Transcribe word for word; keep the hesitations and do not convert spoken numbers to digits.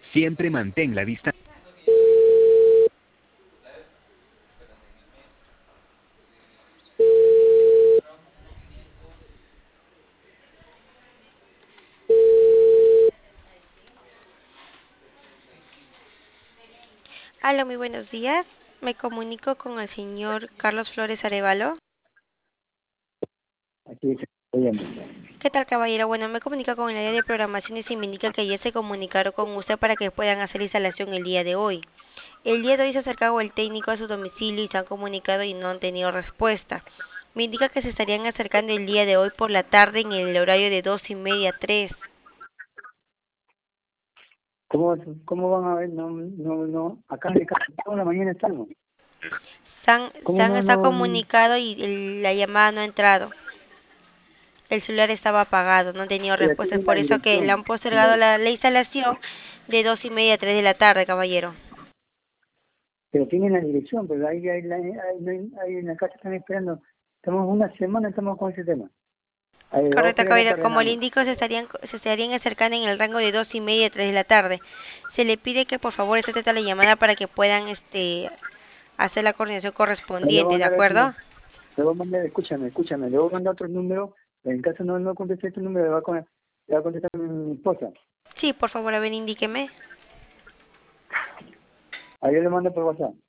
Siempre mantén la distancia. Hola, muy buenos días. Me comunico con el señor Carlos Flores Arevalo. Aquí se oyendo. ¿Qué tal, caballero? Bueno, me comunico con el área de programación y se me indica que ya se comunicaron con usted para que puedan hacer la instalación el día de hoy. El día de hoy se ha acercado el técnico a su domicilio y se han comunicado y no han tenido respuesta. Me indica que se estarían acercando el día de hoy por la tarde en el horario de dos y media a tres. ¿Cómo, cómo van a ver? No, no, no. Acá en casa toda la mañana estamos. Se han, se ¿Cómo han no, está no? no? comunicado y el- la llamada no ha entrado. El celular estaba apagado, no han tenido Pero respuesta. Es tienen la por eso que le dirección. han postergado Pero, la, la instalación de dos y media a tres de la tarde, caballero. pero tienen la dirección, pero ahí, ahí, ahí, ahí, ahí en la casa están esperando. Estamos una semana, estamos con ese tema. A las Correcto, doce de la caballero. tarde Como nada le más. indico, se estarían, se estarían acercando en el rango de dos y media a tres de la tarde. Se le pide que por favor esté atenta a la llamada para que puedan este, hacer la coordinación Ahí le voy a correspondiente, ¿de mandar otro número. acuerdo? Le voy a mandar, escúchame, escúchame, le voy a mandar otro número. En caso no, no conteste este número, le va a, con- le va a contestar mi esposa. Sí, por favor, a ver, indíqueme. Ahí yo le mando por WhatsApp.